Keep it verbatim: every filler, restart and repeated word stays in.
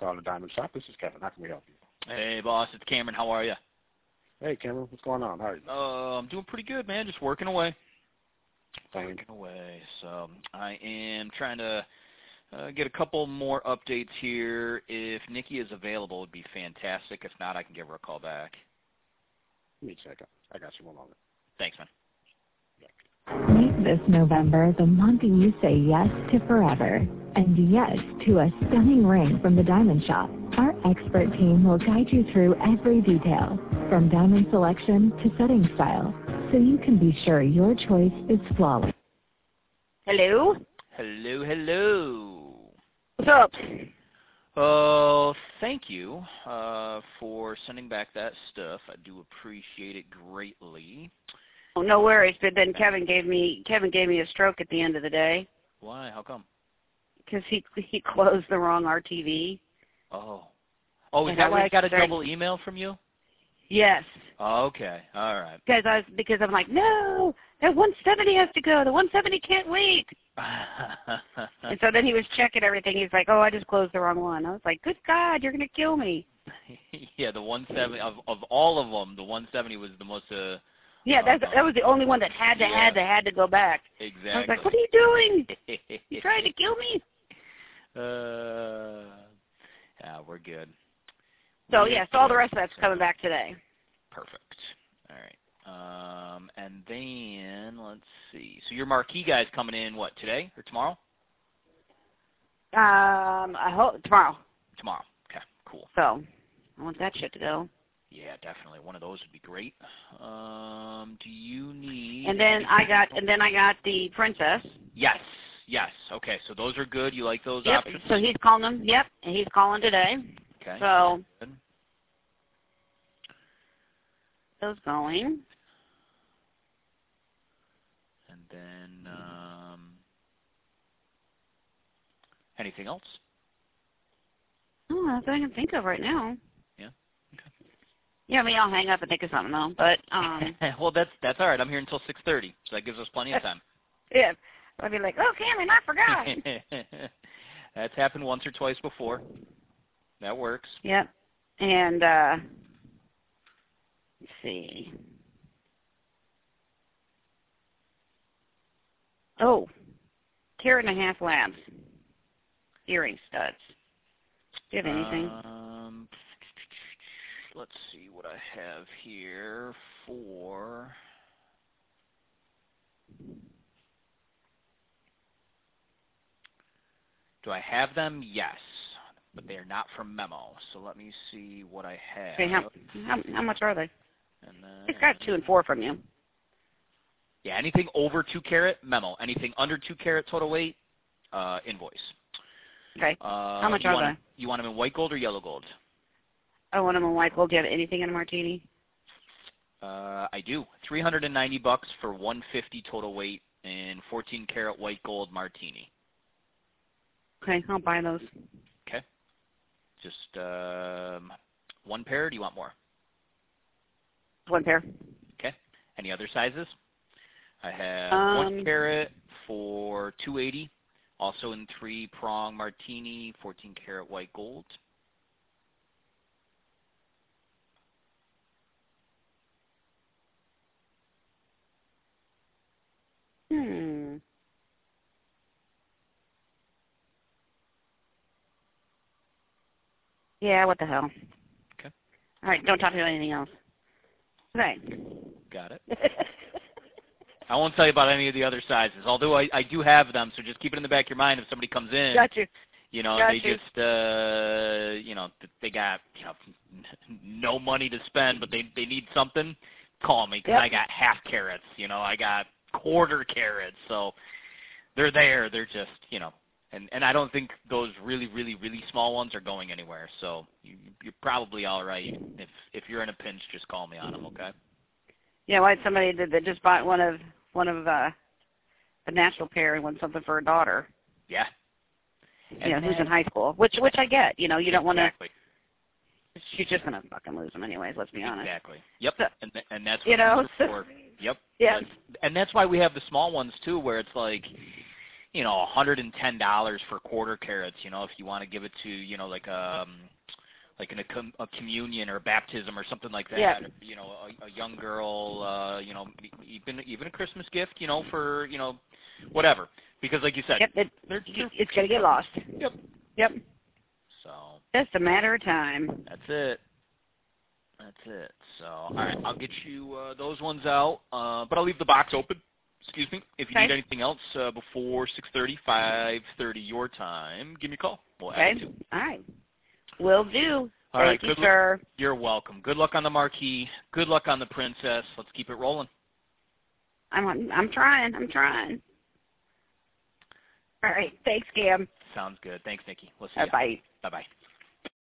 calling the Diamond Shop. This is Kevin. How can we help you? Hey, boss. It's Cameron. How are you? Hey, Cameron. What's going on? How are you? Uh, I'm doing pretty good, man. Just working away. Same. Working away. So I am trying to uh, get a couple more updates here. If Nikki is available, it would be fantastic. If not, I can give her a call back. Give me a second. I got you. One moment. Thanks, man. Make this November the month you say yes to forever and yes to a stunning ring from the Diamond Shop. Our expert team will guide you through every detail, from diamond selection to setting style, so you can be sure your choice is flawless. Hello? Hello, hello. What's up? Oh, thank you uh, for sending back that stuff. I do appreciate it greatly. Oh, no worries. But then Kevin gave me Kevin gave me a stroke at the end of the day. Why? How come? Because he he closed the wrong R T V. Oh. Oh, is And that I why I was got a very- double email from you? Yes. Oh, okay. All right. Because I was because I'm like, no, that one seventy has to go. The one seventy can't wait. And so then he was checking everything. He's like, oh, I just closed the wrong one. I was like, good God, you're gonna kill me. Yeah, the one seventy of of all of them, the one seventy was the most. Uh, Yeah, that's uh, that was the only one that had to yeah. had to had to go back. Exactly. I was like, what are you doing? You trying to kill me? Uh, yeah, we're good. So We're yeah, so all the good. rest of that's coming back today. Perfect. All right. Um, and then let's see. So your marquee guy's coming in what, today or tomorrow? Um, I hope tomorrow. Tomorrow. Okay. Cool. So I want that shit to go. Yeah, definitely. One of those would be great. Um, do you need? And then I got and then I got the princess. Yes. Yes. Okay. So those are good. You like those Yep. options? So he's calling them. Yep. And he's calling today. Okay. So Good. those going. And then um, anything else? Oh, that's what I can think of right now. Yeah. Okay. Yeah, I mean, I'll hang up and think of something though. But um, well, that's that's all right. I'm here until six thirty, so that gives us plenty of time. yeah, I'll be like, oh, Cameron, I forgot. That's happened once or twice before. That works. Yep. And uh, let's see. Oh, carat and a half labs. Earring studs. Do you have anything? Um, let's see what I have here for. Do I have them? Yes, but they are not from Memo. So let me see what I have. Okay, how, how how much are they? And then, It's got two and four from you. yeah, anything over two carat, Memo. Anything under two carat total weight, uh, invoice. Okay. Uh, How much you are want, they? You want them in white gold or yellow gold? I want them in white gold. Do you have anything in a martini? Uh, I do. three hundred ninety bucks for one fifty total weight in fourteen karat white gold martini. Okay, I'll buy those. Okay. Just um, one pair, or do you want more? One pair. Okay. Any other sizes? I have Um, one carat for two eighty, also in three prong martini, fourteen karat white gold. Hmm. Yeah, what the hell? Okay. All right, don't talk about anything else. Okay. Got it. I won't tell you about any of the other sizes, although I, I do have them, so just keep it in the back of your mind if somebody comes in. Got you. You know, Got they you. just, uh, you know, they got, you know, no money to spend, but they they need something. Call me because Yep. I got half carats. You know, I got quarter carats, so they're there. They're just, you know, and and I don't think those really, really, really small ones are going anywhere. So you, you're probably all right. If if you're in a pinch, just call me on them, okay? Yeah, well, I had somebody that, that just bought one of one of uh, a natural pair and wants something for her daughter. Yeah. You know, who's in high school, which which I get. You know, you don't want to. Exactly. She's just gonna fucking lose them anyways. Let's be honest. Exactly. Yep. So, and th- and that's what you know, these are for. Yep. Yeah. And, and that's why we have the small ones too, where it's like, you know, one hundred ten dollars for quarter carats, you know, if you want to give it to, you know, like a, like in a, com- a communion or a baptism or something like that, Yeah. or, you know, a, a young girl, uh, you know, even even a Christmas gift, you know, for, you know, whatever. Because like you said, Yep, it, they're, they're, it's going to get lost. Yep. Yep. So Just a matter of time. that's it. That's it. So, all right, I'll get you uh, those ones out, uh, but I'll leave the box open. Excuse me. If you Okay. need anything else uh, before six thirty, five thirty your time, give me a call. We'll Okay. add it to. All right. Will do. All Thank right, you, good luck. sir. You're welcome. Good luck on the marquee. Good luck on the princess. Let's keep it rolling. I'm I'm trying. I'm trying. All right. Thanks, Cam. Sounds good. Thanks, Nikki. We'll see you. Bye-bye. Bye-bye.